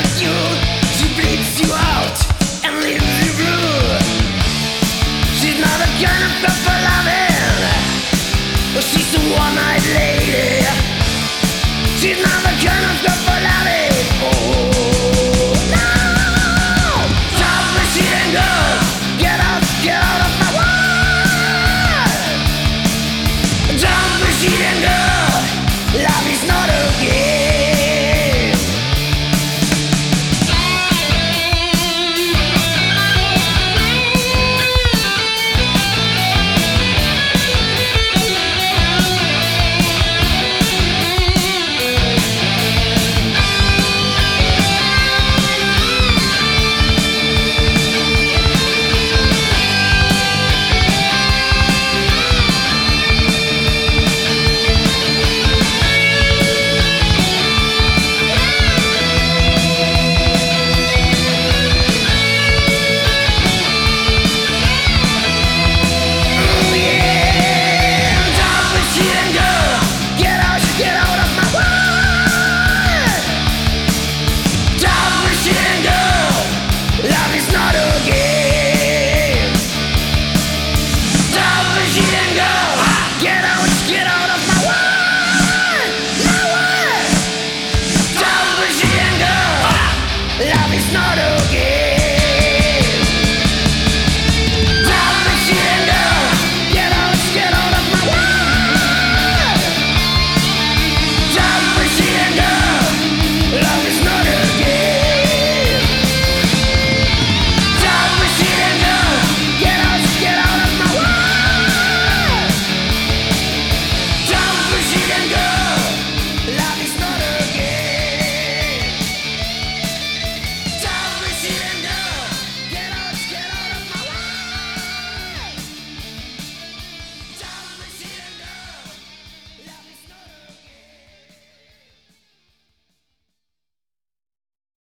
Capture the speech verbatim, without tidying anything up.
you. She bleeds you out and leaves you blue. She's not the kind of girl for loving, but she's a one-eyed lady. She's not the kind of girl for loving. Oh no! Stop machine girl, get out, get out of my world. Stop machine girl, love is not a game. Love is not a